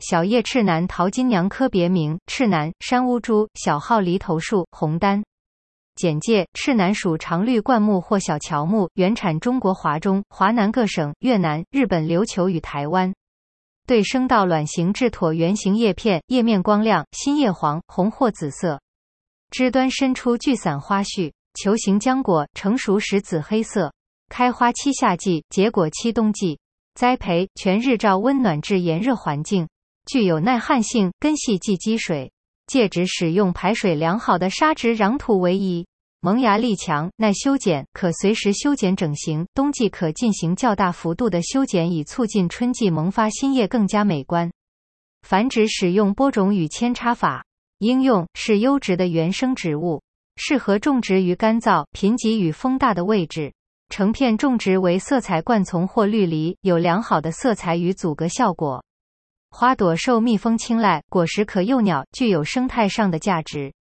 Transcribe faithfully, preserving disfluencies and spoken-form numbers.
小叶赤楠桃金娘科别名：赤楠、山乌珠，小号梨头树、红丹。简介：赤楠属常绿灌木或小乔木，原产中国华中、华南各省、越南、日本琉球与台湾。对生到卵形至椭圆形叶片，叶面光亮，新叶黄、红或紫色，枝端伸出聚散花序，球形浆果，成熟时紫黑色，开花期夏季，结果期冬季。栽培：全日照温暖至炎热环境，具有耐旱性，根系忌积水。介质使用排水良好的沙质壤土为宜，萌芽力强，耐修剪，可随时修剪整形，冬季可进行较大幅度的修剪，以促进春季萌发新叶更加美观。繁殖使用播种与扦插法。应用是优质的原生植物，适合种植于干燥、贫瘠与风大的位置。成片种植为色彩灌丛或绿篱，有良好的色彩与阻隔效果。花朵受蜜蜂青睐，果实可诱鸟，具有生态上的价值。